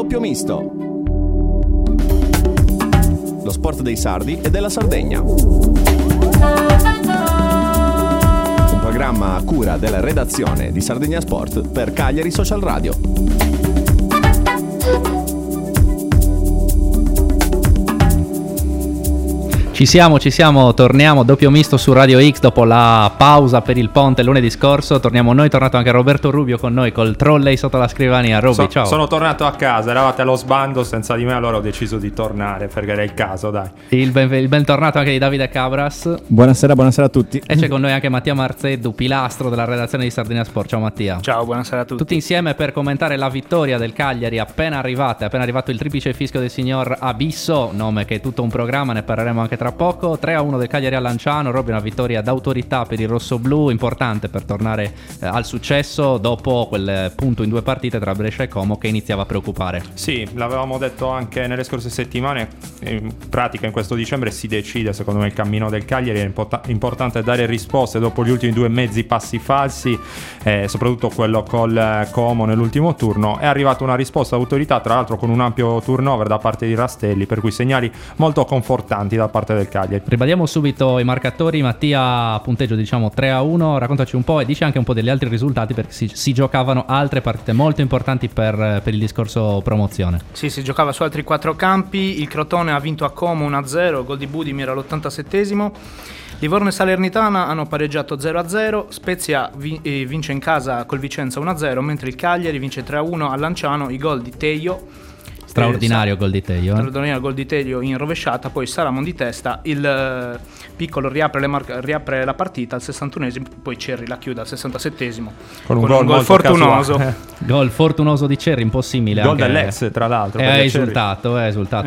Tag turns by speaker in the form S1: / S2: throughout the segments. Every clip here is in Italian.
S1: Doppio Misto. Lo sport dei sardi e della Sardegna. Un programma a cura della redazione di Sardegna Sport per Cagliari Social Radio.
S2: Ci siamo, torniamo Doppio Misto su Radio X dopo la pausa per il ponte lunedì scorso. Torniamo noi, è tornato anche Roberto Rubio con noi col trolley sotto la scrivania. Roby, ciao.
S3: Sono tornato a casa, eravate allo sbando senza di me, allora ho deciso di tornare perché era il caso, dai.
S2: Il bentornato anche di Davide Cabras.
S4: Buonasera a tutti.
S2: E c'è con noi anche Mattia Marzeddu, pilastro della redazione di Sardegna Sport. Ciao Mattia.
S5: Ciao, buonasera a tutti.
S2: Tutti insieme per commentare la vittoria del Cagliari appena arrivato il triplice fischio del signor Abisso, nome che è tutto un programma, ne parleremo anche tra poco. 3-1 del Cagliari a Lanciano. Robby, una vittoria d'autorità per il rossoblù, importante per tornare al successo dopo quel punto in 2 partite tra Brescia e Como che iniziava a preoccupare.
S3: Sì, l'avevamo detto anche nelle scorse settimane, in pratica in questo dicembre si decide secondo me il cammino del Cagliari. È importante dare risposte dopo gli ultimi 2 mezzi passi falsi, soprattutto quello col Como nell'ultimo turno. È arrivata una risposta d'autorità, tra l'altro con un ampio turnover da parte di Rastelli, per cui segnali molto confortanti da parte del Cagliari.
S2: Ribadiamo subito i marcatori. Mattia, punteggio diciamo 3-1, raccontaci un po' e dici anche un po' degli altri risultati, perché si giocavano altre partite molto importanti per il discorso promozione.
S5: Sì, si giocava su altri 4 campi. Il Crotone ha vinto a Como 1-0, gol di Budimir all'87esimo. Livorno e Salernitana hanno pareggiato 0-0, Spezia vince in casa col Vicenza 1-0, mentre il Cagliari vince 3-1 a Lanciano, i gol di Teio.
S2: Straordinario gol di Teio.
S5: Straordinario gol di Teio in rovesciata, poi Salamon di testa, il piccolo riapre la partita al 61esimo, poi Cerri la chiude al 67esimo
S3: con un gol
S5: fortunoso.
S2: Gol fortunoso di Cerri, un po' simile.
S3: Gol dell'ex, tra l'altro.
S2: È esultato.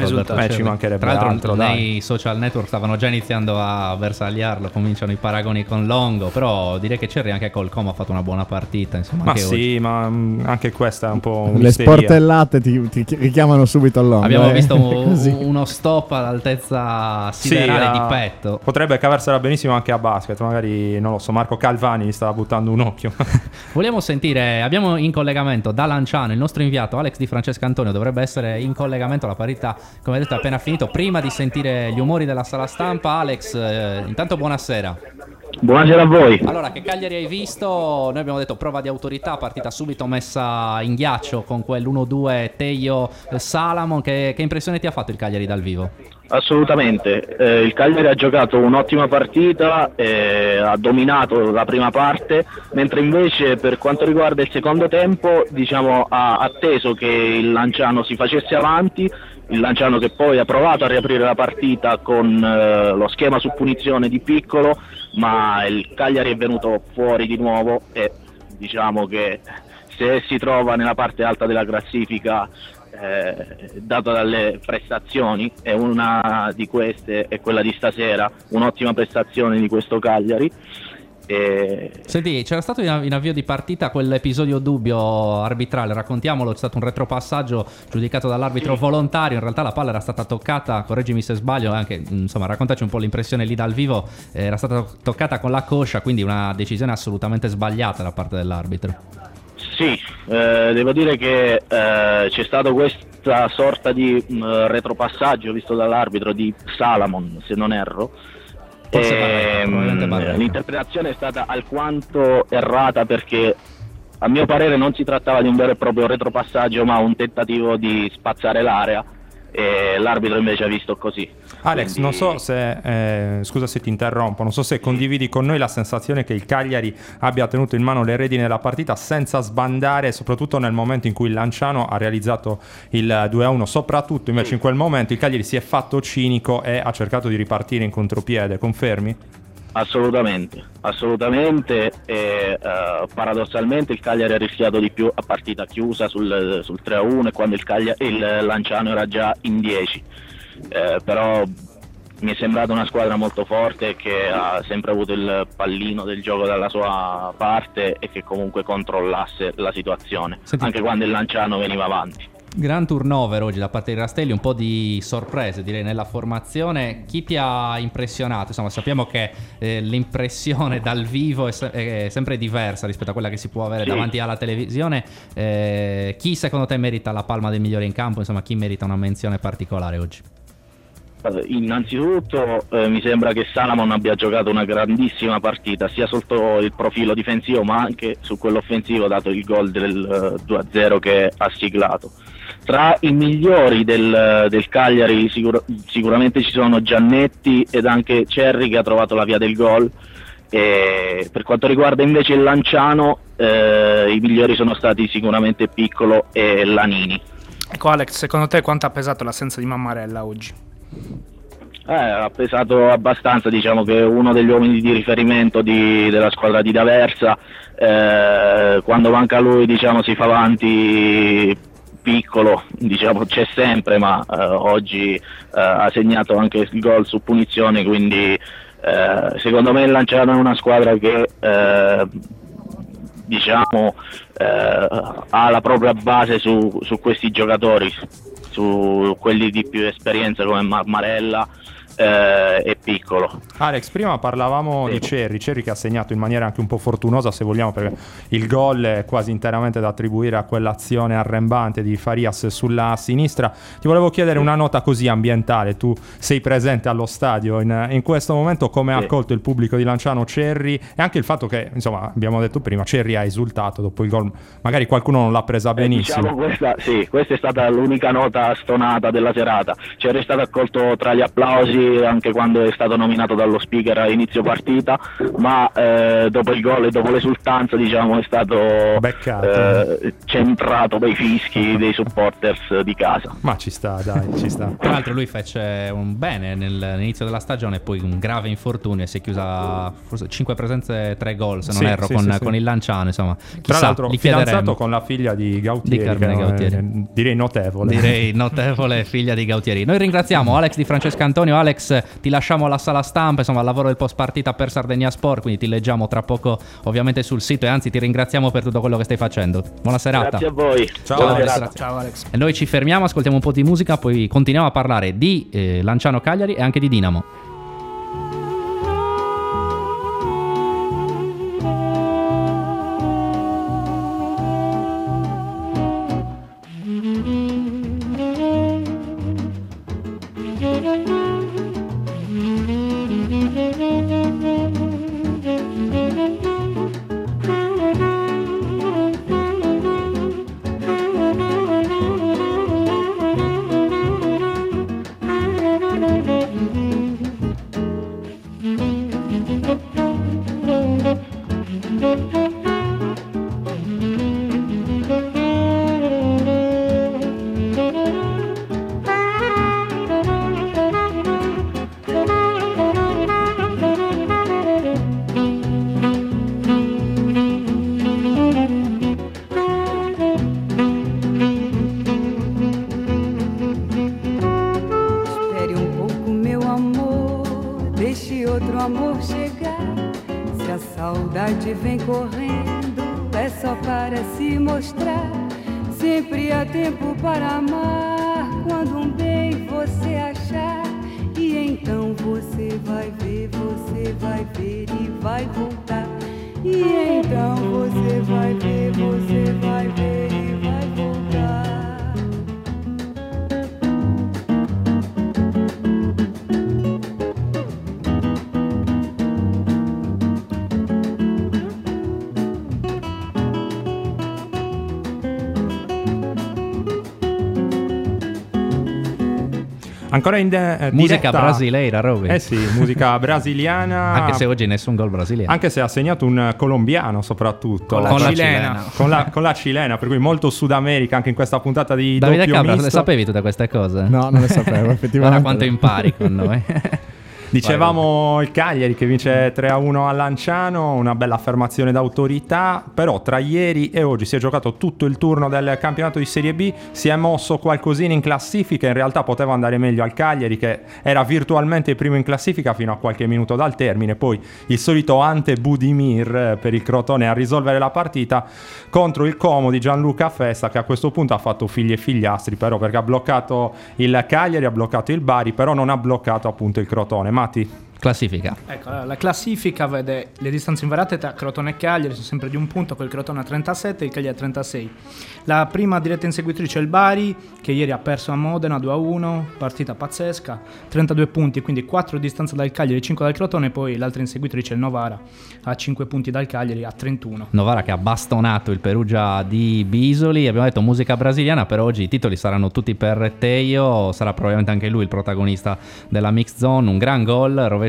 S3: Ci mancherebbe
S2: tra l'altro
S3: altro,
S2: nei social network stavano già iniziando a bersagliarlo, cominciano i paragoni con Longo, però direi che Cerri anche col Como ha fatto una buona partita, insomma.
S3: Ma
S2: anche
S3: sì,
S2: oggi.
S3: ma anche questa è un po'
S4: le sportellate ti richiamano subito a Longo.
S2: Abbiamo visto uno stop all'altezza siderale di petto.
S3: Potrebbe cavarsela benissimo anche a basket, magari, non lo so, Marco Calvani gli stava buttando un occhio.
S2: Vogliamo sentire, abbiamo in collegamento da Lanciano il nostro inviato Alex Di Francesco Antonio, dovrebbe essere in collegamento, la parità come detto è appena finito. Prima di sentire gli umori della sala stampa, Alex, intanto buonasera.
S6: Buonasera a voi.
S2: Allora, che Cagliari hai visto? Noi abbiamo detto prova di autorità, partita subito messa in ghiaccio con quell'1-2 Teio-Salamon. Che impressione ti ha fatto il Cagliari dal vivo?
S6: Assolutamente, il Cagliari ha giocato un'ottima partita, ha dominato la prima parte, mentre invece per quanto riguarda il secondo tempo, diciamo, ha atteso che il Lanciano si facesse avanti. Il Lanciano che poi ha provato a riaprire la partita con lo schema su punizione di Piccolo, ma il Cagliari è venuto fuori di nuovo e diciamo che se si trova nella parte alta della classifica, dato dalle prestazioni, e una di queste è quella di stasera, un'ottima prestazione di questo Cagliari.
S2: Senti, c'era stato in avvio di partita quell'episodio dubbio arbitrale, raccontiamolo. C'è stato un retropassaggio giudicato dall'arbitro volontario, in realtà la palla era stata toccata, correggimi se sbaglio, anche insomma raccontaci un po' l'impressione lì dal vivo. Era stata toccata con la coscia, quindi una decisione assolutamente sbagliata da parte dell'arbitro.
S6: Sì, devo dire che c'è stato questa sorta di retropassaggio visto dall'arbitro di Salamon, se non erro. L'interpretazione è stata alquanto errata, perché a mio parere non si trattava di un vero e proprio retropassaggio, ma un tentativo di spazzare l'area, e l'arbitro invece ha visto così.
S3: Alex,
S6: quindi...
S3: non so se scusa se ti interrompo, non so se condividi con noi la sensazione che il Cagliari abbia tenuto in mano le redini della partita senza sbandare, soprattutto nel momento in cui il Lanciano ha realizzato il 2-1. Soprattutto invece in quel momento il Cagliari si è fatto cinico e ha cercato di ripartire in contropiede. Confermi?
S6: Assolutamente, e paradossalmente il Cagliari ha rischiato di più a partita chiusa sul 3-1, e quando il Lanciano era già in 10, però mi è sembrata una squadra molto forte, che ha sempre avuto il pallino del gioco dalla sua parte e che comunque controllasse la situazione.
S2: Senti,
S6: anche quando il Lanciano veniva avanti.
S2: Gran turnover oggi da parte di Rastelli, un po' di sorprese direi nella formazione. Chi ti ha impressionato? Insomma, sappiamo che l'impressione dal vivo è sempre diversa rispetto a quella che si può avere davanti alla televisione. Chi secondo te merita la palma del migliore in campo? Insomma, chi merita una menzione particolare oggi?
S6: Innanzitutto mi sembra che Salamon abbia giocato una grandissima partita, sia sotto il profilo difensivo ma anche su quello offensivo, dato il gol del 2-0 che ha siglato. Tra i migliori del Cagliari sicuramente ci sono Giannetti ed anche Cerri, che ha trovato la via del gol. E per quanto riguarda invece il Lanciano, i migliori sono stati sicuramente Piccolo e Lanini.
S5: Ecco Alex, secondo te quanto ha pesato l'assenza di Mammarella oggi?
S6: Ha pesato abbastanza, diciamo che è uno degli uomini di riferimento della squadra di D'Aversa. Quando manca lui, diciamo, si fa avanti. Piccolo, diciamo, c'è sempre, ma oggi ha segnato anche il gol su punizione, quindi secondo me il Lanciano è una squadra che diciamo ha la propria base su questi giocatori, su quelli di più esperienza come Marmarella e Piccolo.
S3: Alex, prima parlavamo di Cerri che ha segnato in maniera anche un po' fortunosa, se vogliamo, perché il gol è quasi interamente da attribuire a quell'azione arrembante di Farias sulla sinistra. Ti volevo chiedere una nota così ambientale, tu sei presente allo stadio in questo momento, come ha accolto il pubblico di Lanciano Cerri, e anche il fatto che, insomma, abbiamo detto prima, Cerri ha esultato dopo il gol, magari qualcuno non l'ha presa benissimo.
S6: Diciamo questa è stata l'unica nota stonata della serata. Cerri è stato accolto tra gli applausi anche quando è stato nominato dallo speaker a inizio partita, ma dopo il gol e dopo l'esultanza, diciamo, è stato centrato dai fischi dei supporters di casa.
S3: Ma ci sta, dai, ci sta.
S2: Tra l'altro lui fece un bene nell'inizio della stagione, poi un grave infortunio e si è chiusa forse 5 presenze, 3 gol se non erro, con il Lanciano, insomma. Chissà,
S3: tra l'altro fidanzato con la figlia di Gautieri,
S2: Gautieri.
S3: Direi notevole
S2: figlia di Gautieri. Noi ringraziamo Alex Di Francesco Antonio. Alex, ti lasciamo alla sala stampa, insomma, al lavoro del post partita per Sardegna Sport, quindi ti leggiamo tra poco ovviamente sul sito, e anzi ti ringraziamo per tutto quello che stai facendo. Buona serata.
S6: Grazie a voi.
S3: Ciao
S5: Alex. Ciao Alex.
S2: E noi ci fermiamo, ascoltiamo un po' di musica, poi continuiamo a parlare di Lanciano Cagliari e anche di Dinamo.
S3: Ancora in
S2: musica
S3: diretta.
S2: brasileira, Roby.
S3: Sì, musica brasiliana.
S2: Anche se oggi nessun gol brasiliano.
S3: Anche se ha segnato un colombiano soprattutto.
S5: Con la cilena.
S3: Con la cilena, per cui molto Sud America anche in questa puntata di
S2: Davide
S3: doppio
S2: Cabra,
S3: misto.
S2: le sapevi tutte queste cose?
S4: No, non le sapevo effettivamente.
S2: Guarda quanto impari con noi.
S3: Dicevamo il Cagliari che vince 3-1 a Lanciano, una bella affermazione d'autorità, però tra ieri e oggi si è giocato tutto il turno del campionato di Serie B, si è mosso qualcosina in classifica, in realtà poteva andare meglio al Cagliari che era virtualmente primo in classifica fino a qualche minuto dal termine, poi il solito Ante Budimir per il Crotone a risolvere la partita contro il Como di Gianluca Festa, che a questo punto ha fatto figli e figliastri, però, perché ha bloccato il Cagliari, ha bloccato il Bari, però non ha bloccato appunto il Crotone. Matti?
S2: Classifica.
S5: Ecco, la classifica vede le distanze invariate tra Crotone e Cagliari, sono sempre di un punto, con il Crotone a 37 e il Cagliari a 36. La prima diretta inseguitrice è il Bari, che ieri ha perso a Modena 2-1, partita pazzesca, 32 punti, quindi 4 di distanza dal Cagliari, 5 dal Crotone, e poi l'altra inseguitrice è il Novara, a 5 punti dal Cagliari, a 31.
S2: Novara che ha bastonato il Perugia di Bisoli, abbiamo detto musica brasiliana, però oggi i titoli saranno tutti per Teio, sarà probabilmente anche lui il protagonista della mixed zone, un gran gol, rovesciata,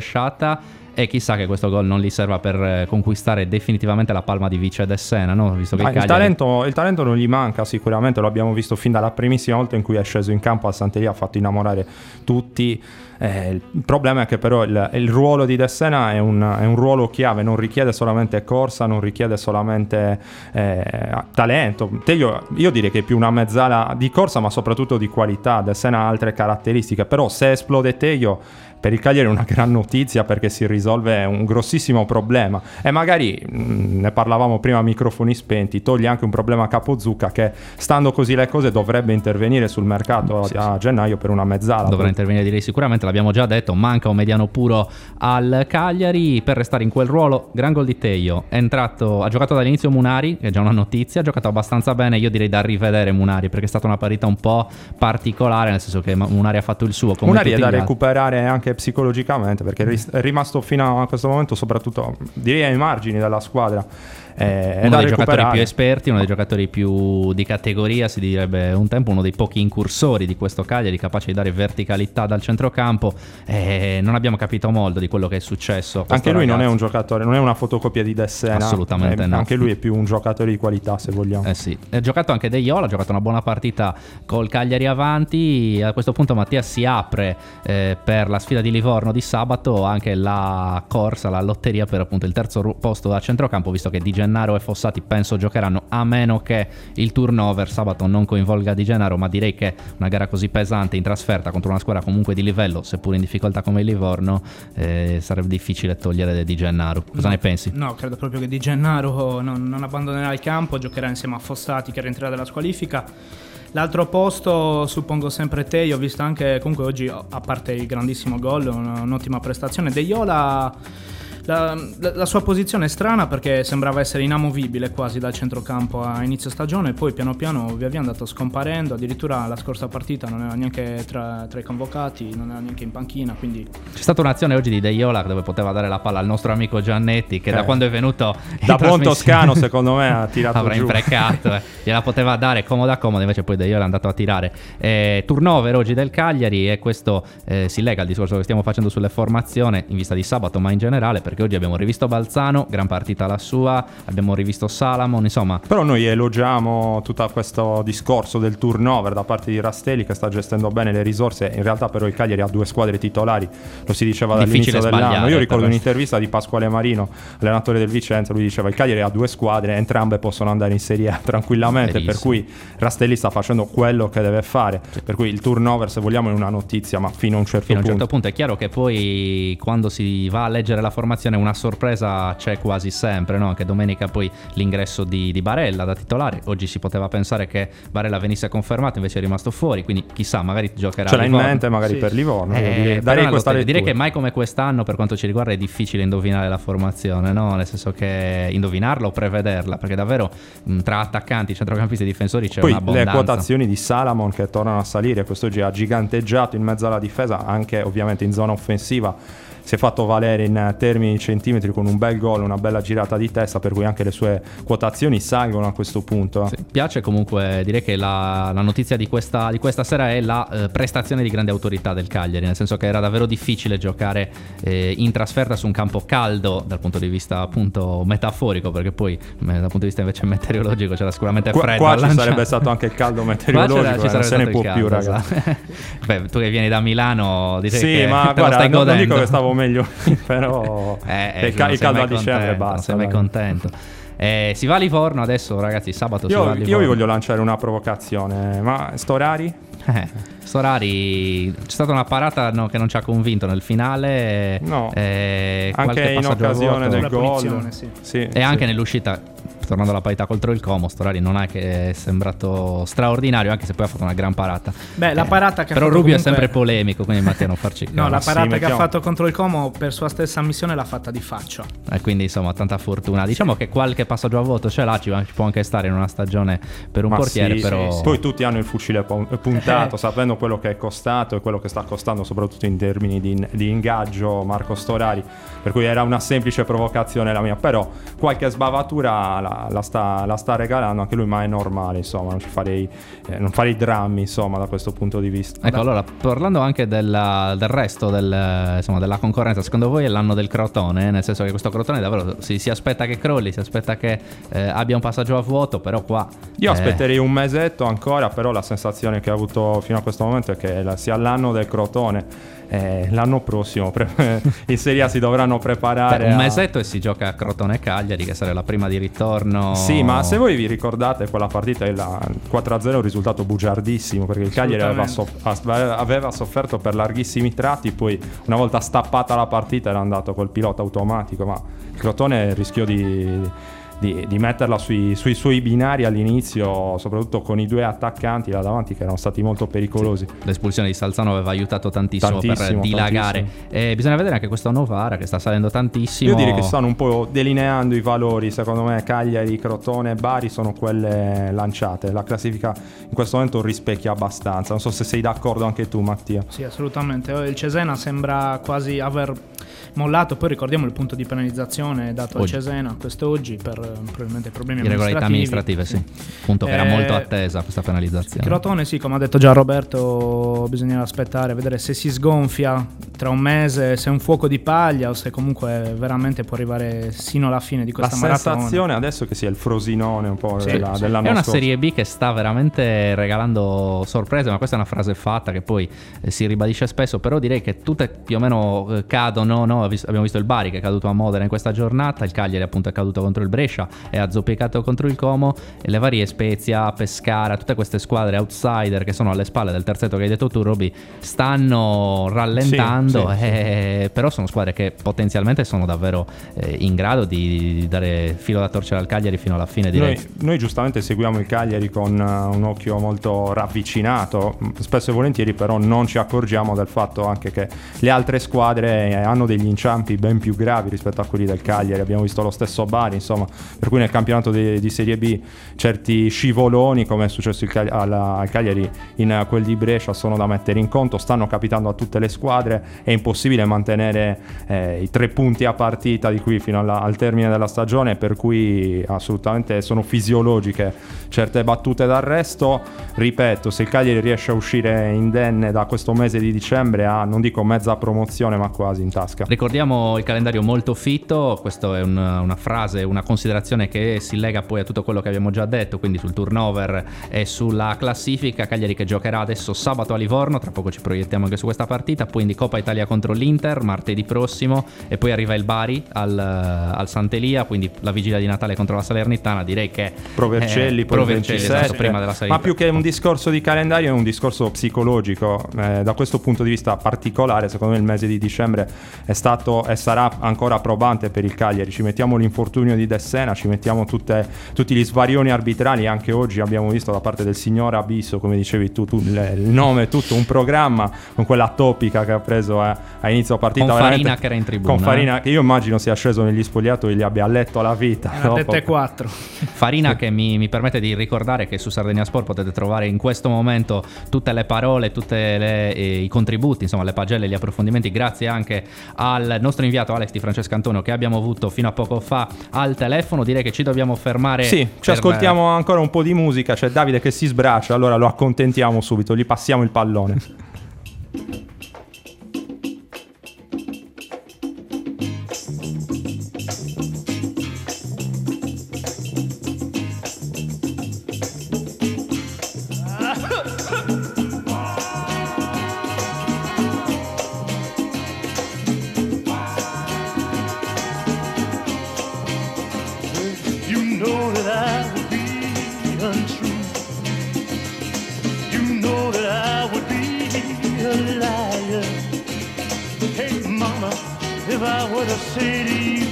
S2: e chissà che questo gol non gli serva per conquistare definitivamente la palma di vice del Sena, no? Visto che
S3: il talento non gli manca sicuramente, lo abbiamo visto fin dalla primissima volta in cui è sceso in campo a Santeria, ha fatto innamorare tutti. Il problema è che però il ruolo di De Sena è un ruolo chiave, non richiede solamente corsa, non richiede solamente talento. Io direi che è più una mezzala di corsa, ma soprattutto di qualità. De Sena ha altre caratteristiche, però se esplode Teio per il Cagliari è una gran notizia, perché si risolve un grossissimo problema e magari ne parlavamo prima a microfoni spenti, toglie anche un problema a Capozzucca, che stando così le cose dovrebbe intervenire sul mercato a gennaio per una mezzala.
S2: Dovrà intervenire, direi sicuramente, l'abbiamo già detto, manca un mediano puro al Cagliari per restare in quel ruolo. Gran gol di Teio, ha giocato dall'inizio Munari, che è già una notizia, ha giocato abbastanza bene, io direi da rivedere Munari, perché è stata una partita un po' particolare, nel senso che Munari ha fatto il suo come
S3: Munari è da
S2: tutti
S3: recuperare anche psicologicamente, perché è rimasto fino a questo momento soprattutto direi ai margini della squadra.
S2: Uno dei giocatori più esperti, uno dei giocatori più di categoria, si direbbe un tempo, uno dei pochi incursori di questo Cagliari, capace di dare verticalità dal centrocampo. Non abbiamo capito molto di quello che è successo.
S3: Anche lui non è un giocatore, non è una fotocopia di De Sena,
S2: assolutamente no.
S3: Anche lui è più un giocatore di qualità, se vogliamo.
S2: Sì, ha giocato anche De Iola, ha giocato una buona partita col Cagliari avanti. A questo punto Mattia si apre per la sfida di Livorno di sabato anche la corsa, la lotteria per appunto il terzo posto da centrocampo, visto che Di Gennaro e Fossati penso giocheranno, a meno che il turnover sabato non coinvolga Di Gennaro, ma direi che una gara così pesante in trasferta contro una squadra comunque di livello, seppur in difficoltà come il Livorno, sarebbe difficile togliere Di Gennaro. Cosa ne pensi?
S5: No, credo proprio che Di Gennaro non abbandonerà il campo, giocherà insieme a Fossati, che rientrerà dalla squalifica. L'altro posto suppongo sempre Teio, visto anche comunque oggi, a parte il grandissimo gol, un'ottima prestazione. De Iola, la sua posizione è strana, perché sembrava essere inamovibile quasi dal centrocampo a inizio stagione, poi piano piano via via è andato scomparendo, addirittura la scorsa partita non era neanche tra i convocati, non era neanche in panchina, quindi...
S2: C'è stata un'azione oggi di De Iola dove poteva dare la palla al nostro amico Giannetti, che da quando è venuto
S3: da buon toscano secondo me ha tirato
S2: avrà
S3: giù,
S2: imprecato, gliela poteva dare comoda, invece poi De Iola è andato a tirare. Turnover oggi del Cagliari, e questo si lega al discorso che stiamo facendo sulle formazioni in vista di sabato, ma in generale, perché oggi abbiamo rivisto Balzano, gran partita la sua, abbiamo rivisto Salamon, insomma.
S3: Però noi elogiamo tutto questo discorso del turnover da parte di Rastelli, che sta gestendo bene le risorse. In realtà però il Cagliari ha 2 squadre titolari, lo si diceva dall'inizio dell'anno. Io ricordo un'intervista di Pasquale Marino, allenatore del Vicenza, lui diceva il Cagliari ha 2 squadre, entrambe possono andare in Serie A tranquillamente. Verissimo. Per cui Rastelli sta facendo quello che deve fare, per cui il turnover, se vogliamo, è una notizia, ma fino a un certo punto.
S2: È chiaro che poi quando si va a leggere la formazione una sorpresa c'è quasi sempre, no? Anche domenica poi l'ingresso di Barella da titolare, oggi si poteva pensare che Barella venisse confermato, invece è rimasto fuori, quindi chissà, magari giocherà.
S3: Ce l'ha in mente magari per Livorno.
S2: Direi che mai come quest'anno, per quanto ci riguarda, è difficile indovinare la formazione, no? Nel senso che indovinarla o prevederla, perché davvero tra attaccanti, centrocampisti e difensori c'è
S3: poi
S2: un'abbondanza.
S3: Le quotazioni di Salamon che tornano a salire, quest'oggi ha giganteggiato in mezzo alla difesa, anche ovviamente in zona offensiva. Si è fatto valere in termini di centimetri con un bel gol, una bella girata di testa, per cui anche le sue quotazioni salgono a questo punto.
S2: Sì, piace comunque, direi che la notizia di questa sera è la prestazione di grande autorità del Cagliari, nel senso che era davvero difficile giocare in trasferta su un campo caldo dal punto di vista appunto metaforico, perché poi dal punto di vista invece meteorologico c'era sicuramente freddo.
S3: Qua ci sarebbe stato anche il caldo meteorologico, non se ne può più, ragazzi.
S2: Beh, tu che vieni da Milano, direi
S3: sì,
S2: che
S3: ma
S2: te lo
S3: guarda,
S2: stai godendo.
S3: non dico che stavo stavo meglio però il caldo a dicembre basta.
S2: Sei contento. Si va a Livorno adesso, ragazzi, sabato si va a Livorno.
S3: Io vi voglio lanciare una provocazione, ma Storari?
S2: Storari, c'è stata una parata che non ci ha convinto nel finale.
S3: No, anche in occasione del gol.
S2: Sì, e anche nell'uscita, tornando alla parità contro il Como, Storari non è che è sembrato straordinario, anche se poi ha fatto una gran parata.
S5: Beh, la parata che
S2: però
S5: ha fatto
S2: Rubio
S5: comunque...
S2: è sempre polemico, quindi Matteo non farci caso.
S5: No, la parata che ha fatto contro il Como per sua stessa ammissione l'ha fatta di faccia.
S2: E quindi insomma tanta fortuna. Diciamo che qualche passaggio a vuoto ce l'ha, ci può anche stare in una stagione per un portiere, però...
S3: Poi tutti hanno il fucile puntato, sapendo quello che è costato e quello che sta costando, soprattutto in termini di ingaggio, Marco Storari, per cui era una semplice provocazione la mia, però qualche sbavatura la sta regalando anche lui, ma è normale, insomma, non farei drammi, insomma, da questo punto di vista.
S2: Ecco, allora, parlando anche del resto della concorrenza, secondo voi è l'anno del Crotone? Nel senso che questo Crotone davvero si aspetta che crolli, si aspetta che abbia un passaggio a vuoto, però qua...
S3: Io aspetterei un mesetto ancora, però la sensazione che ho avuto fino a questo momento è che sia l'anno del Crotone. L'anno prossimo in Serie A si dovranno preparare
S2: un mesetto e si gioca a Crotone-Cagliari, che sarà la prima di ritorno.
S3: Sì, ma se voi vi ricordate quella partita, il 4-0 è un risultato bugiardissimo, perché il Cagliari aveva sofferto per larghissimi tratti, poi una volta stappata la partita era andato col pilota automatico, ma il Crotone rischiò di metterla sui suoi binari all'inizio, soprattutto con i due attaccanti là davanti che erano stati molto pericolosi.
S2: Sì, l'espulsione di Salzano aveva aiutato tantissimo per dilagare. Bisogna vedere anche questo Novara che sta salendo tantissimo.
S3: Io direi che stanno un po' delineando i valori, secondo me Cagliari, Crotone e Bari sono quelle lanciate. La classifica in questo momento rispecchia abbastanza, non so se sei d'accordo anche tu, Mattia.
S5: Sì, assolutamente. Il Cesena sembra quasi aver mollato, poi ricordiamo il punto di penalizzazione dato al Cesena quest'oggi per probabilmente problemi
S2: amministrative, sì. Appunto che era molto attesa questa penalizzazione.
S5: Crotone, sì, come ha detto già Roberto, bisognerà aspettare, vedere se si sgonfia tra un mese, se è un fuoco di paglia o se comunque veramente può arrivare sino alla fine di questa maratona.
S3: La sensazione adesso che sia il Frosinone un po' dell'anno scorso.
S2: È una Serie B che sta veramente regalando sorprese, ma questa è una frase fatta che poi si ribadisce spesso, però direi che tutte più o meno cadono, no? Abbiamo visto il Bari che è caduto a Modena in questa giornata, il Cagliari appunto è caduto contro il Brescia e ha zoppicato contro il Como, e le varie Spezia, Pescara, tutte queste squadre outsider che sono alle spalle del terzetto che hai detto tu, Roby, stanno rallentando, però sono squadre che potenzialmente sono davvero in grado di dare filo da torcere al Cagliari fino alla fine, direi.
S3: Noi giustamente seguiamo il Cagliari con un occhio molto ravvicinato, spesso e volentieri però non ci accorgiamo del fatto anche che le altre squadre hanno degli inciampi ben più gravi rispetto a quelli del Cagliari. Abbiamo visto lo stesso Bari, insomma, per cui nel campionato di Serie B certi scivoloni, come è successo al Cagliari in quel di Brescia, sono da mettere in conto, stanno capitando a tutte le squadre, è impossibile mantenere i 3 punti a partita di qui fino al termine della stagione, per cui assolutamente sono fisiologiche certe battute d'arresto. Ripeto, se il Cagliari riesce a uscire indenne da questo mese di dicembre ha, non dico mezza promozione, ma quasi in tasca.
S2: Ricordiamo il calendario molto fitto, questo è una frase, una considerazione che si lega poi a tutto quello che abbiamo già detto, quindi sul turnover e sulla classifica. Cagliari che giocherà adesso sabato a Livorno, tra poco ci proiettiamo anche su questa partita, poi in Coppa Italia contro l'Inter martedì prossimo, e poi arriva il Bari al Sant'Elia, quindi la vigilia di Natale contro la Salernitana. Direi che
S3: Provercelli poi 27,
S2: esatto, prima della salita.
S3: Ma più che un discorso di calendario è un discorso psicologico, da questo punto di vista particolare secondo me il mese di dicembre è stato e sarà ancora probante per il Cagliari. Ci mettiamo l'infortunio di De Sena, ci mettiamo tutti gli svarioni arbitrali. Anche oggi abbiamo visto da parte del signor Abisso, come dicevi tu il nome, tutto un programma con quella topica che ha preso a inizio partita,
S2: con Farina che era in tribuna,
S3: con Farina che io immagino sia sceso negli spogliatoi e gli abbia letto la vita
S5: dopo. 4
S2: Farina che mi permette di ricordare che su Sardegna Sport potete trovare in questo momento tutte le parole, tutti i contributi, insomma le pagelle, gli approfondimenti, grazie anche al nostro inviato Alex Di Francesco Antonio che abbiamo avuto fino a poco fa al telefono. Direi che ci dobbiamo fermare.
S3: Sì, ci ascoltiamo ancora un po' di musica. C'è Davide che si sbraccia, allora lo accontentiamo subito, gli passiamo il pallone.
S7: you know that I would be a liar. Hey mama, if I were to say to you,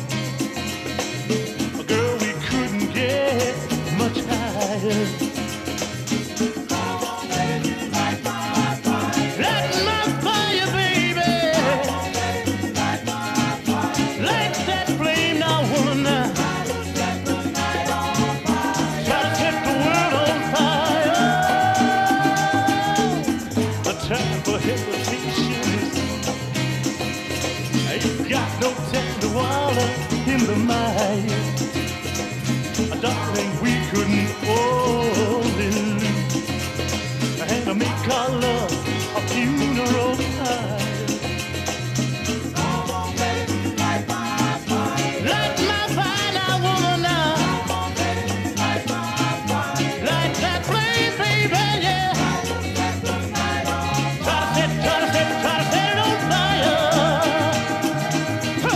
S7: girl, we couldn't get much higher. Darling, we couldn't only lose and make our love a funeral pyre. Come on, baby, light my fire. Light my fire now, woman, now. Come on, baby, light my fire. Light that flame, baby, yeah. Set the night on fire. Try to set it on fire. Huh.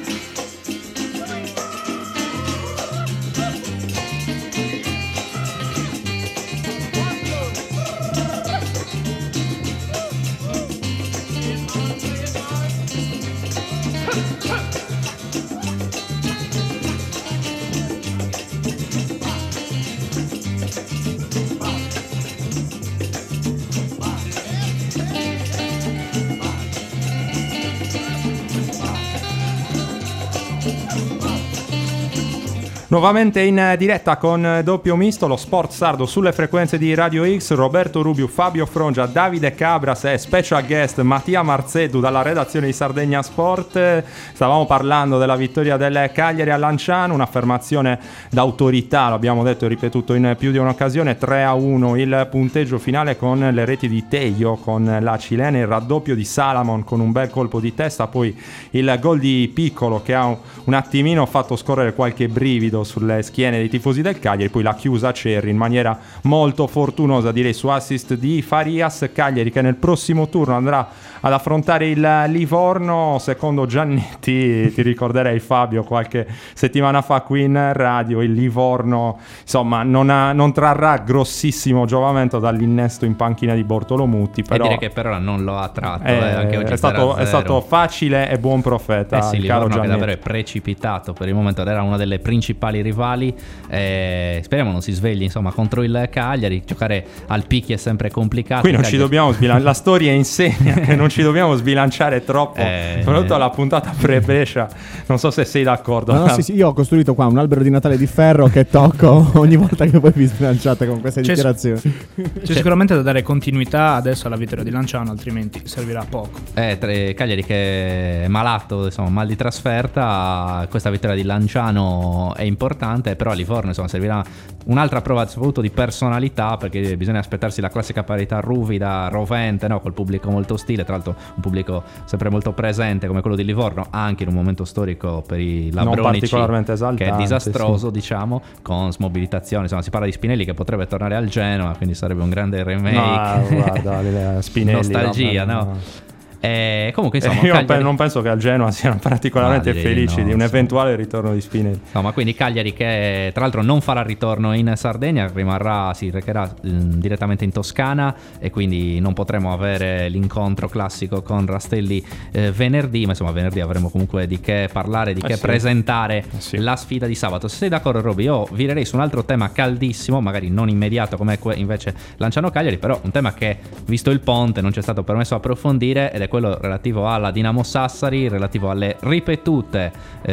S3: Nuovamente in diretta con Doppio Misto, lo sport sardo sulle frequenze di Radio X. Roberto Rubiu, Fabio Frongia, Davide Cabras e special guest Mattia Marzeddu dalla redazione di Sardegna Sport. Stavamo parlando della vittoria del Cagliari a Lanciano, un'affermazione d'autorità, l'abbiamo detto e ripetuto in più di un'occasione. 3-1 il punteggio finale con le reti di Tejo, con la cilena, il raddoppio di Salamon con un bel colpo di testa, poi il gol di Piccolo che ha un attimino fatto scorrere qualche brivido sulle schiene dei tifosi del Cagliari, poi la chiusa Cerri in maniera molto fortunosa, direi, su assist di Farias. Cagliari che nel prossimo turno andrà ad affrontare il Livorno. Secondo Giannetti, ti ricorderei Fabio, qualche settimana fa qui in radio, il Livorno insomma non trarrà grossissimo giovamento dall'innesto in panchina di Bortolomuti, però
S2: direi che per ora non lo ha tratto, anche oggi
S3: è stato facile e buon profeta.
S2: Sì, il Livorno che davvero è precipitato per il momento, era una delle principali rivali, speriamo non si svegli insomma contro il Cagliari. Giocare al picchi è sempre complicato.
S3: Qui non ci dobbiamo la storia insegna che non ci dobbiamo sbilanciare troppo, soprattutto alla puntata pre-Brescia. Non so se sei d'accordo.
S4: No, sì, io ho costruito qua un albero di Natale di ferro che tocco ogni volta che voi vi sbilanciate con queste dichiarazioni.
S5: C'è sicuramente da dare continuità adesso alla vittoria di Lanciano, altrimenti servirà a poco.
S2: Cagliari che è malato, insomma, mal di trasferta. Questa vittoria di Lanciano è importante, però a Livorno insomma servirà un'altra prova soprattutto di personalità, perché bisogna aspettarsi la classica parità ruvida, rovente, no? Col pubblico molto ostile, tra l'altro un pubblico sempre molto presente come quello di Livorno, anche in un momento storico per i labronici
S3: non particolarmente esaltante,
S2: che è disastroso,
S3: sì.
S2: Diciamo, con smobilitazione, insomma si parla di Spinelli che potrebbe tornare al Genoa, quindi sarebbe un grande remake.
S3: No, guarda, Spinelli,
S2: nostalgia, no? Comunque insomma
S3: io
S2: Cagliari...
S3: non penso che al Genoa siano particolarmente felici di un eventuale ritorno di Spinelli.
S2: No, ma quindi Cagliari che tra l'altro non farà ritorno in Sardegna, si recherà direttamente in Toscana, e quindi non potremo avere l'incontro classico con Rastelli venerdì, ma insomma venerdì avremo comunque di che parlare, di che presentare la sfida di sabato. Se sei d'accordo Roby, io virerei su un altro tema caldissimo, magari non immediato come invece Lanciano Cagliari, però un tema che, visto il ponte, non ci è stato permesso approfondire, ed è quello relativo alla Dinamo Sassari, relativo alle ripetute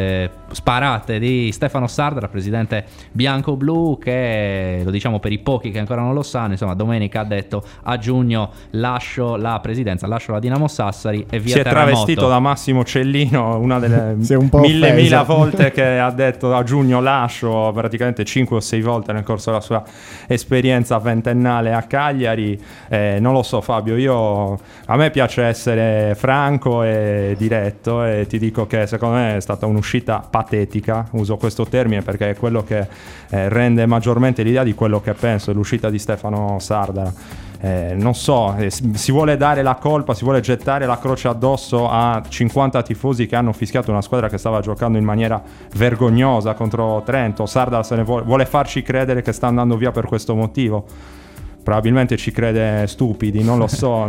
S2: sparate di Stefano Sardara, presidente bianco-blu, che, lo diciamo per i pochi che ancora non lo sanno, insomma domenica ha detto: a giugno lascio la presidenza, lascio la Dinamo Sassari e via terremoto.
S3: Si è travestito da Massimo Cellino, una delle mille volte che ha detto a giugno lascio, praticamente 5 o 6 volte nel corso della sua esperienza ventennale a Cagliari. Non lo so Fabio, a me piace essere franco e diretto, e ti dico che secondo me è stata un'uscita patetica, uso questo termine perché è quello che rende maggiormente l'idea di quello che penso dell'uscita di Stefano Sardara. Non so, si vuole dare la colpa, si vuole gettare la croce addosso a 50 tifosi che hanno fischiato una squadra che stava giocando in maniera vergognosa contro Trento. Sardara vuole farci credere che sta andando via per questo motivo. probabilmente ci crede stupidi, non lo so,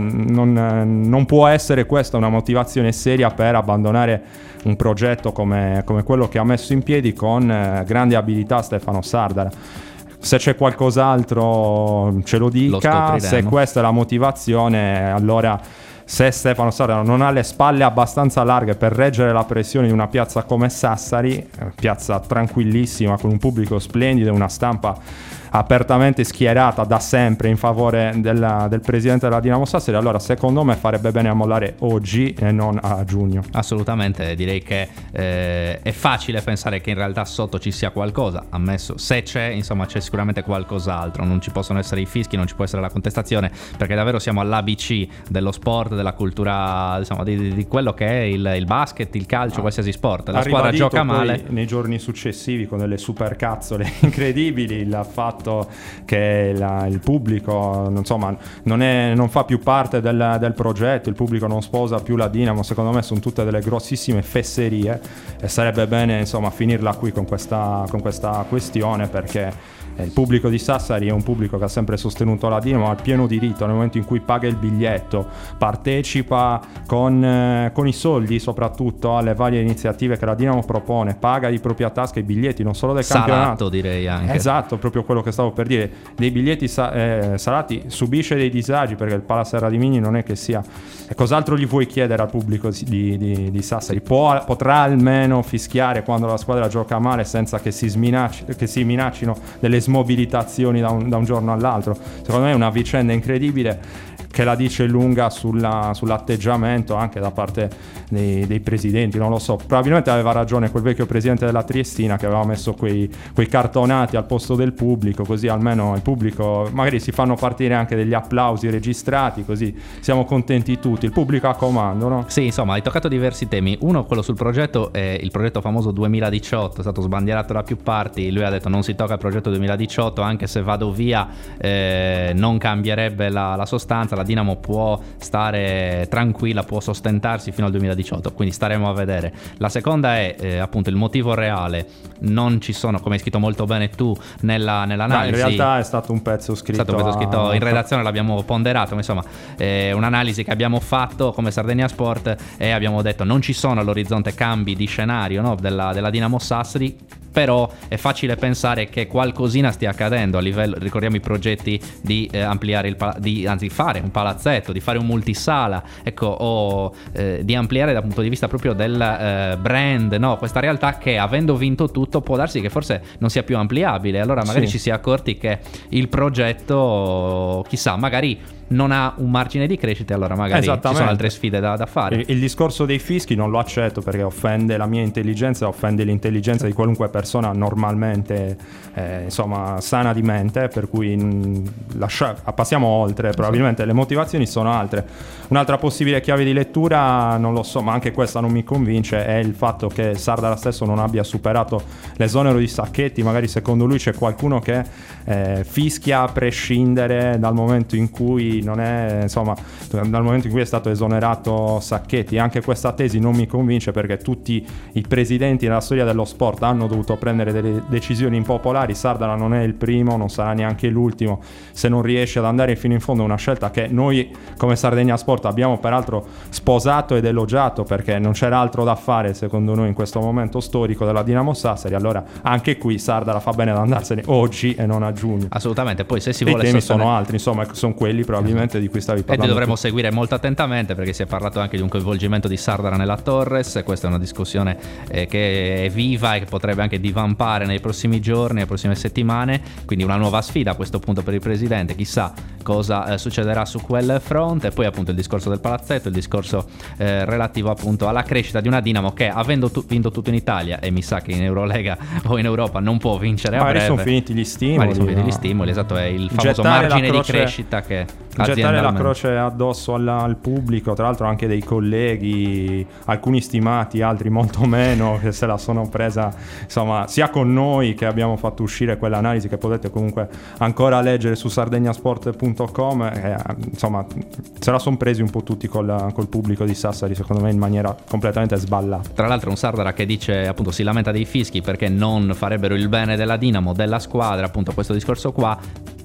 S3: non può essere questa una motivazione seria per abbandonare un progetto come quello che ha messo in piedi con grande abilità Stefano Sardara. Se c'è qualcos'altro ce lo dica, se questa è la motivazione, allora se Stefano Sardara non ha le spalle abbastanza larghe per reggere la pressione di una piazza come Sassari, piazza tranquillissima con un pubblico splendido e una stampa apertamente schierata da sempre in favore del presidente della Dinamo Sassari, allora secondo me farebbe bene a mollare oggi e non a giugno.
S2: Assolutamente, direi che è facile pensare che in realtà sotto ci sia qualcosa, ammesso, se c'è, insomma c'è sicuramente qualcos'altro, non ci possono essere i fischi, non ci può essere la contestazione, perché davvero siamo all'ABC dello sport, della cultura, insomma di quello che è il basket, il calcio, qualsiasi sport. La squadra gioca male.
S3: Nei giorni successivi con delle supercazzole incredibili, il fatto che il pubblico insomma non fa più parte del progetto, il pubblico non sposa più la Dinamo, secondo me sono tutte delle grossissime fesserie e sarebbe bene insomma finirla qui con questa questione, perché il pubblico di Sassari è un pubblico che ha sempre sostenuto la Dinamo, ha il pieno diritto nel momento in cui paga il biglietto, partecipa con i soldi soprattutto alle varie iniziative che la Dinamo propone, paga di propria tasca i biglietti non solo del campionato,
S2: direi anche.
S3: Esatto, proprio quello che stavo per dire, dei biglietti salati, subisce dei disagi perché il Palazzo Rimini non è che sia, e cos'altro gli vuoi chiedere al pubblico di Sassari? Potrà almeno fischiare quando la squadra gioca male senza che si minaccino delle smobilitazioni da un giorno all'altro. Secondo me è una vicenda incredibile che la dice lunga sull'atteggiamento anche da parte dei presidenti, non lo so, probabilmente aveva ragione quel vecchio presidente della Triestina che aveva messo quei cartonati al posto del pubblico, così almeno il pubblico magari si fanno partire anche degli applausi registrati, così siamo contenti tutti, il pubblico a comando, no?
S2: Sì, insomma, hai toccato diversi temi. Uno, quello sul progetto, il progetto famoso 2018 è stato sbandierato da più parti, lui ha detto non si tocca il progetto 2018, anche se vado via non cambierebbe la sostanza, la Dinamo può stare tranquilla, può sostentarsi fino al 2018, quindi staremo a vedere. La seconda è appunto il motivo reale, non ci sono, come hai scritto molto bene tu nell'analisi.
S3: In realtà è stato un pezzo scritto
S2: in redazione, l'abbiamo ponderato, ma insomma un'analisi che abbiamo fatto come Sardegna Sport e abbiamo detto non ci sono all'orizzonte cambi di scenario, no, della Dinamo Sassari, però è facile pensare che qualcosina stia accadendo a livello, ricordiamo i progetti di ampliare anzi fare un palazzetto, di fare un multisala, ecco, o di ampliare dal punto di vista proprio del brand, no? Questa realtà che avendo vinto tutto può darsi che forse non sia più ampliabile, allora magari ci si è accorti che il progetto, chissà, magari non ha un margine di crescita, allora magari ci sono altre sfide da fare.
S3: Il discorso dei fischi non lo accetto perché offende la mia intelligenza, offende l'intelligenza di qualunque persona normalmente insomma sana di mente, per cui passiamo oltre, probabilmente le motivazioni sono altre. Un'altra possibile chiave di lettura, non lo so, ma anche questa non mi convince, è il fatto che Sardara stesso non abbia superato l'esonero di Sacchetti. Magari secondo lui c'è qualcuno che fischia a prescindere dal momento in cui non è, insomma, dal momento in cui è stato esonerato Sacchetti. Anche questa tesi non mi convince perché tutti i presidenti nella storia dello sport hanno dovuto prendere delle decisioni impopolari. Sardara non è il primo, non sarà neanche l'ultimo se non riesce ad andare fino in fondo. Una scelta che noi come Sardegna Sport abbiamo peraltro sposato ed elogiato, perché non c'era altro da fare secondo noi in questo momento storico della Dinamo Sassari. Allora anche qui Sardara fa bene ad andarsene oggi e non a giugno.
S2: Assolutamente. Poi se si
S3: vuole,
S2: i temi
S3: sono altri, insomma, sono quelli probabilmente di cui stavi parlando.
S2: E dovremo seguire molto attentamente perché si è parlato anche di un coinvolgimento di Sardara nella Torres. Questa è una discussione che è viva e che potrebbe anche divampare nei prossimi giorni, nelle prossime settimane, quindi una nuova sfida a questo punto per il presidente. Chissà cosa succederà su quel fronte. E poi appunto il discorso del palazzetto, il discorso relativo appunto alla crescita di una Dinamo che avendo vinto tutto in Italia, e mi sa che in Eurolega o in Europa non può vincere a breve,
S3: sono finiti gli stimoli,
S2: esatto, è il famoso margine di crescita che
S3: gettare la croce addosso al pubblico, tra l'altro anche dei colleghi, alcuni stimati, altri molto meno, che se la sono presa, insomma, sia con noi che abbiamo fatto uscire quell'analisi che potete comunque ancora leggere su sardegnasport.com, insomma se la sono presi un po' tutti col pubblico di Sassari, secondo me in maniera completamente sballata.
S2: Tra l'altro un Sardara che dice, appunto, si lamenta dei fischi perché non farebbero il bene della Dinamo, della squadra, appunto questo discorso qua.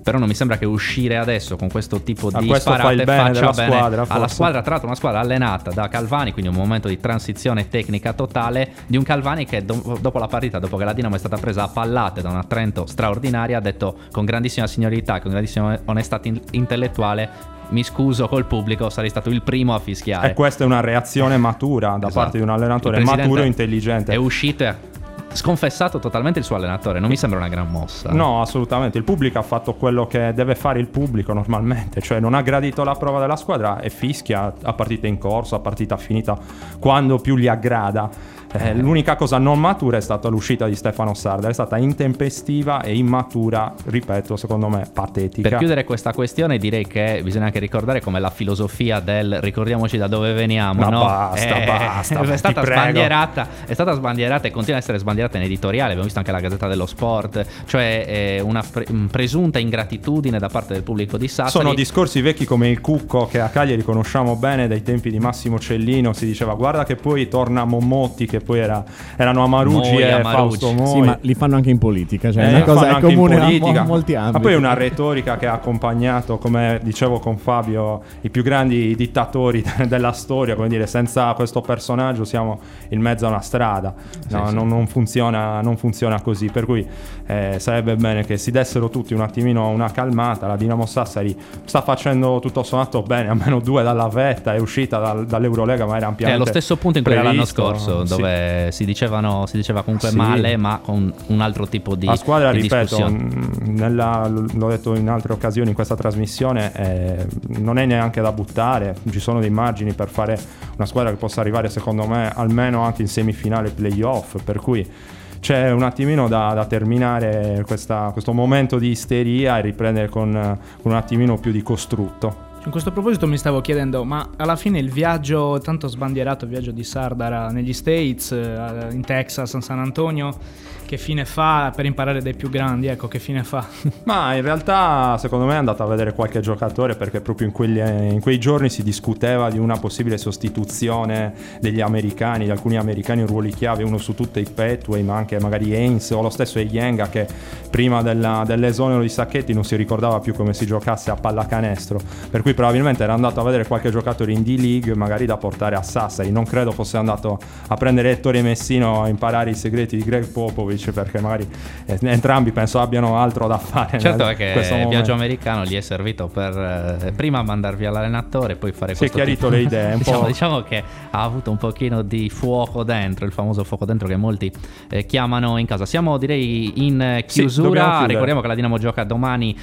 S2: però non mi sembra che uscire adesso con questo tipo di
S3: questo fa
S2: sparate
S3: il bene
S2: faccia
S3: della
S2: bene
S3: squadra,
S2: alla
S3: forse.
S2: squadra, tra l'altro una squadra allenata da Calvani, quindi un momento di transizione tecnica totale di un Calvani che dopo la partita, dopo che la Dinamo è stata presa a pallate da una Trento straordinaria, ha detto con grandissima signorità, con grandissima onestà intellettuale: mi scuso col pubblico, sarei stato il primo a fischiare.
S3: E questa è una reazione matura da parte di un allenatore maturo e intelligente.
S2: È uscito e ha sconfessato totalmente il suo allenatore. Non mi sembra una gran mossa.
S3: No, assolutamente. Il pubblico ha fatto quello che deve fare il pubblico normalmente, cioè non ha gradito la prova della squadra e fischia a partita in corso, a partita finita, quando più gli aggrada. L'unica cosa non matura è stata l'uscita di Stefano Sarda, è stata intempestiva e immatura, ripeto, secondo me patetica.
S2: Per chiudere questa questione direi che bisogna anche ricordare come la filosofia del ricordiamoci da dove veniamo,
S3: Ma
S2: no?
S3: basta,
S2: è stata
S3: ti prego.
S2: sbandierata, e continua a essere sbandierata in editoriale, abbiamo visto anche la Gazzetta dello Sport, cioè una presunta ingratitudine da parte del pubblico di Sassari.
S3: Sono discorsi vecchi come il Cucco, che a Cagliari conosciamo bene dai tempi di Massimo Cellino, si diceva guarda che poi torna Mommotti, che poi erano Amarugi e Fausto Moi.
S4: Sì, ma li fanno anche in politica, cioè è una
S3: li
S4: cosa
S3: fanno
S4: è
S3: anche in
S4: comune
S3: politica.
S4: a molti ambiti.
S3: Ma poi è una retorica che ha accompagnato, come dicevo con Fabio, i più grandi dittatori della storia, come dire, senza questo personaggio siamo in mezzo a una strada. No,
S2: sì.
S3: Non funziona così, per cui sarebbe bene che si dessero tutti un attimino una calmata. La Dinamo Sassari sta facendo tutto sommato bene, almeno 2 dalla vetta, è uscita dall'Eurolega, ma era ampiamente
S2: è allo stesso punto in cui era l'anno
S3: previsto,
S2: scorso,
S3: sì.
S2: dove si diceva comunque
S3: Sì.
S2: male, ma con un altro tipo di
S3: la squadra,
S2: di
S3: ripeto,
S2: discussione.
S3: l'ho detto in altre occasioni in questa trasmissione, non è neanche da buttare, ci sono dei margini per fare una squadra che possa arrivare secondo me almeno anche in semifinale playoff, per cui c'è un attimino da terminare questo momento di isteria e riprendere con un attimino più di costrutto.
S5: In questo proposito mi stavo chiedendo, ma alla fine il viaggio tanto sbandierato, il viaggio di Sardara negli States, in Texas, a San Antonio, che fine fa per imparare dai più grandi? Ecco, che fine fa?
S3: Ma in realtà secondo me è andato a vedere qualche giocatore, perché proprio in quei giorni si discuteva di una possibile sostituzione degli americani, di alcuni americani in ruoli chiave, uno su tutti i Petway, ma anche magari Haynes o lo stesso Eyenga, che prima dell'esonero di Sacchetti non si ricordava più come si giocasse a pallacanestro, per cui probabilmente era andato a vedere qualche giocatore in D-League magari da portare a Sassari. Non credo fosse andato a prendere Ettore Messino a imparare i segreti di Greg Popovich, perché magari entrambi penso abbiano altro da fare.
S2: Certo è che il viaggio americano gli è servito per prima mandar via l'allenatore, poi fare questo
S3: si è chiarito le idee un
S2: diciamo che ha avuto un pochino di fuoco dentro, il famoso fuoco dentro che molti chiamano in casa. Siamo direi in chiusura,
S3: sì,
S2: ricordiamo che la Dinamo gioca domani,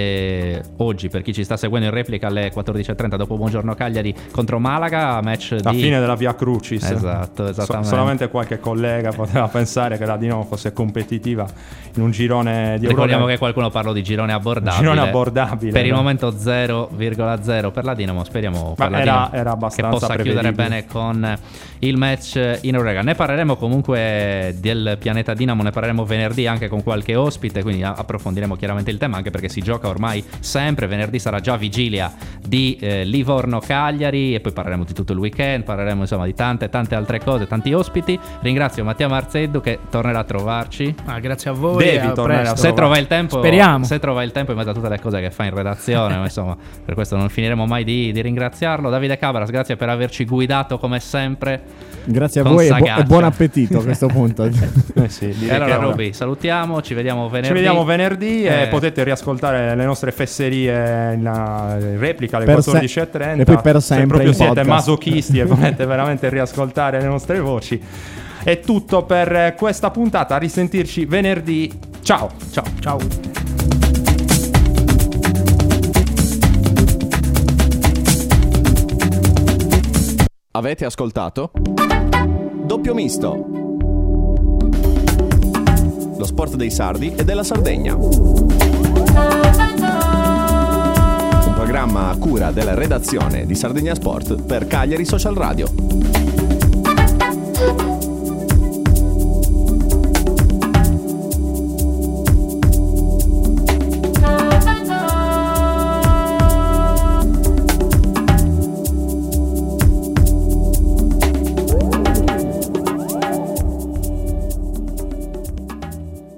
S2: oggi per chi ci sta seguendo in replica alle 14:30 dopo Buongiorno Cagliari contro Malaga, match
S3: la fine della Via Crucis.
S2: Esatto, esattamente.
S3: Solamente qualche collega poteva pensare che la Dinamo fosse competitiva in un girone di
S2: Ricordiamo che qualcuno parlò di girone abbordabile. Per il momento 0,0 per la Dinamo. Speriamo per la Dinamo
S3: era abbastanza
S2: che possa chiudere bene con il match in Eurega. Ne parleremo comunque del pianeta Dinamo, ne parleremo venerdì anche con qualche ospite, quindi approfondiremo chiaramente il tema, anche perché si gioca ormai sempre. Venerdì sarà già vigilia di Livorno-Cagliari e poi parleremo di tutto il weekend, parleremo insomma di tante altre cose, tanti ospiti. Ringrazio Mattia Marzeddu che tornerà a trovarci.
S5: Grazie a voi.
S3: Devi tornare a
S2: se trova il tempo,
S5: speriamo.
S2: Se trova il tempo in mezzo a tutte le cose che fa in redazione, ma insomma, per questo non finiremo mai di ringraziarlo. Davide Cabras, grazie per averci guidato come sempre.
S4: Grazie a voi e buon appetito a questo punto.
S3: Sì,
S2: e allora Ruby, salutiamo, ci vediamo venerdì.
S3: E potete riascoltare le nostre fesserie in replica alle 14:30.
S4: E poi per sempre
S3: se proprio siete
S4: podcast.
S3: masochisti e volete veramente riascoltare le nostre voci. È tutto per questa puntata, a risentirci venerdì. Ciao.
S1: Avete ascoltato? Doppio misto. Lo sport dei sardi e della Sardegna. Un programma a cura della redazione di Sardegna Sport per Cagliari Social Radio.